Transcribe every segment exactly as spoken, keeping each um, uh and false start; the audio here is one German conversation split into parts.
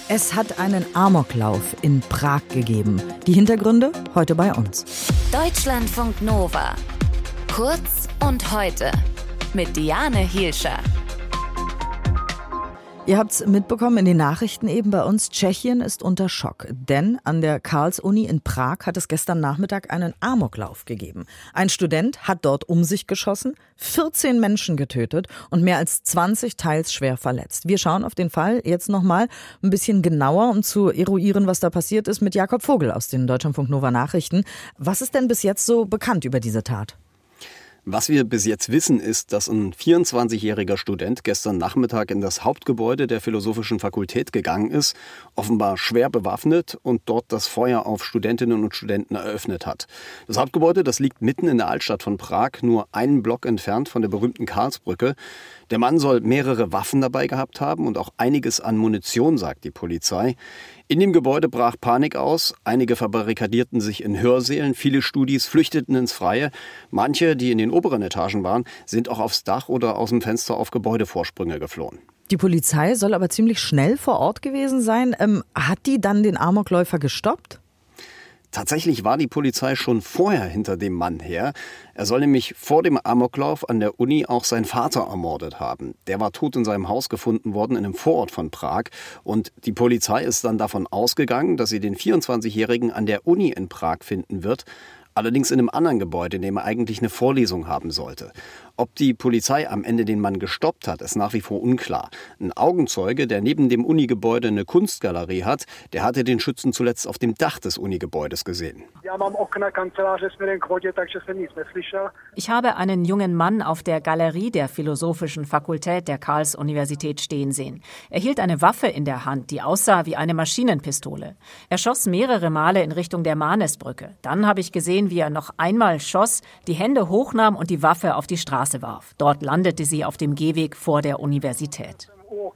Es hat einen Amoklauf in Prag gegeben. Die Hintergründe heute bei uns. Deutschlandfunk Nova. Kurz und heute mit Diane Hielscher. Ihr habt es mitbekommen in den Nachrichten eben bei uns. Tschechien ist unter Schock. Denn an der Karls-Uni in Prag hat es gestern Nachmittag einen Amoklauf gegeben. Ein Student hat dort um sich geschossen, vierzehn Menschen getötet und mehr als zwanzig teils schwer verletzt. Wir schauen auf den Fall jetzt nochmal ein bisschen genauer, um zu eruieren, was da passiert ist, mit Jakob Vogel aus den Deutschlandfunk Nova Nachrichten. Was ist denn bis jetzt so bekannt über diese Tat? Was wir bis jetzt wissen, ist, dass ein vierundzwanzigjähriger Student gestern Nachmittag in das Hauptgebäude der Philosophischen Fakultät gegangen ist, offenbar schwer bewaffnet und dort das Feuer auf Studentinnen und Studenten eröffnet hat. Das Hauptgebäude, das liegt mitten in der Altstadt von Prag, nur einen Block entfernt von der berühmten Karlsbrücke. Der Mann soll mehrere Waffen dabei gehabt haben und auch einiges an Munition, sagt die Polizei. In dem Gebäude brach Panik aus. Einige verbarrikadierten sich in Hörsälen. Viele Studis flüchteten ins Freie. Manche, die in den oberen Etagen waren, sind auch aufs Dach oder aus dem Fenster auf Gebäudevorsprünge geflohen. Die Polizei soll aber ziemlich schnell vor Ort gewesen sein. Ähm, hat die dann den Amokläufer gestoppt? Tatsächlich war die Polizei schon vorher hinter dem Mann her. Er soll nämlich vor dem Amoklauf an der Uni auch seinen Vater ermordet haben. Der war tot in seinem Haus gefunden worden in einem Vorort von Prag. Und die Polizei ist dann davon ausgegangen, dass sie den vierundzwanzigjährigen an der Uni in Prag finden wird. Allerdings in einem anderen Gebäude, in dem er eigentlich eine Vorlesung haben sollte. Ob die Polizei am Ende den Mann gestoppt hat, ist nach wie vor unklar. Ein Augenzeuge, der neben dem Unigebäude eine Kunstgalerie hat, der hatte den Schützen zuletzt auf dem Dach des Unigebäudes gesehen. Ich habe einen jungen Mann auf der Galerie der Philosophischen Fakultät der Karls-Universität stehen sehen. Er hielt eine Waffe in der Hand, die aussah wie eine Maschinenpistole. Er schoss mehrere Male in Richtung der Mannesbrücke. Dann habe ich gesehen, wie er noch einmal schoss, die Hände hochnahm und die Waffe auf die Straße warf. Dort landete sie auf dem Gehweg vor der Universität.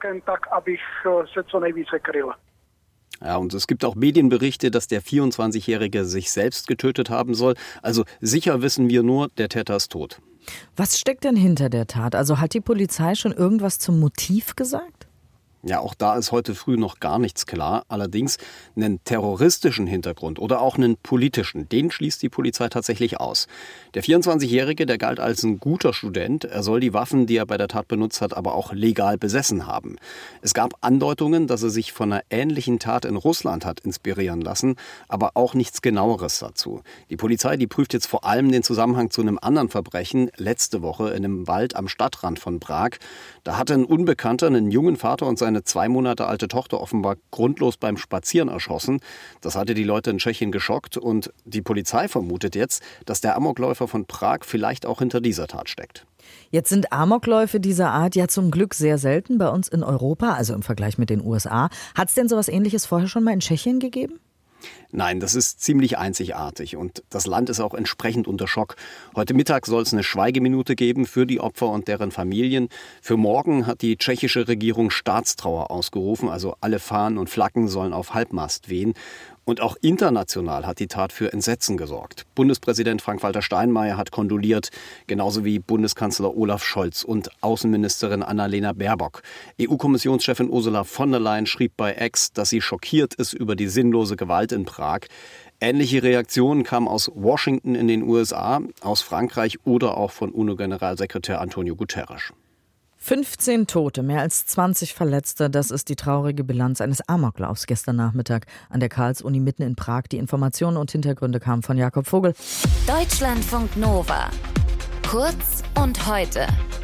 Ja, und es gibt auch Medienberichte, dass der vierundzwanzigjährige sich selbst getötet haben soll. Also sicher wissen wir nur, der Täter ist tot. Was steckt denn hinter der Tat? Also hat die Polizei schon irgendwas zum Motiv gesagt? Ja, auch da ist heute früh noch gar nichts klar. Allerdings einen terroristischen Hintergrund oder auch einen politischen, den schließt die Polizei tatsächlich aus. Der vierundzwanzigjährige, der galt als ein guter Student. Er soll die Waffen, die er bei der Tat benutzt hat, aber auch legal besessen haben. Es gab Andeutungen, dass er sich von einer ähnlichen Tat in Russland hat inspirieren lassen, aber auch nichts Genaueres dazu. Die Polizei, die prüft jetzt vor allem den Zusammenhang zu einem anderen Verbrechen letzte Woche in einem Wald am Stadtrand von Prag. Da hatte ein Unbekannter einen jungen Vater und seine zwei Monate alte Tochter offenbar grundlos beim Spazieren erschossen. Das hatte die Leute in Tschechien geschockt und die Polizei vermutet jetzt, dass der Amokläufer von Prag vielleicht auch hinter dieser Tat steckt. Jetzt sind Amokläufe dieser Art ja zum Glück sehr selten bei uns in Europa, also im Vergleich mit den U S A. Hat es denn sowas Ähnliches vorher schon mal in Tschechien gegeben? Nein, das ist ziemlich einzigartig und das Land ist auch entsprechend unter Schock. Heute Mittag soll es eine Schweigeminute geben für die Opfer und deren Familien. Für morgen hat die tschechische Regierung Staatstrauer ausgerufen, also alle Fahnen und Flaggen sollen auf Halbmast wehen. Und auch international hat die Tat für Entsetzen gesorgt. Bundespräsident Frank-Walter Steinmeier hat kondoliert, genauso wie Bundeskanzler Olaf Scholz und Außenministerin Annalena Baerbock. E U-Kommissionschefin Ursula von der Leyen schrieb bei X, dass sie schockiert ist über die sinnlose Gewalt in Prag. Ähnliche Reaktionen kamen aus Washington in den U S A, aus Frankreich oder auch von UNO-Generalsekretär Antonio Guterres. fünfzehn Tote, mehr als zwanzig Verletzte, das ist die traurige Bilanz eines Amoklaufs gestern Nachmittag an der Karls-Uni mitten in Prag. Die Informationen und Hintergründe kamen von Jakob Vogel. Deutschlandfunk Nova. Kurz und heute.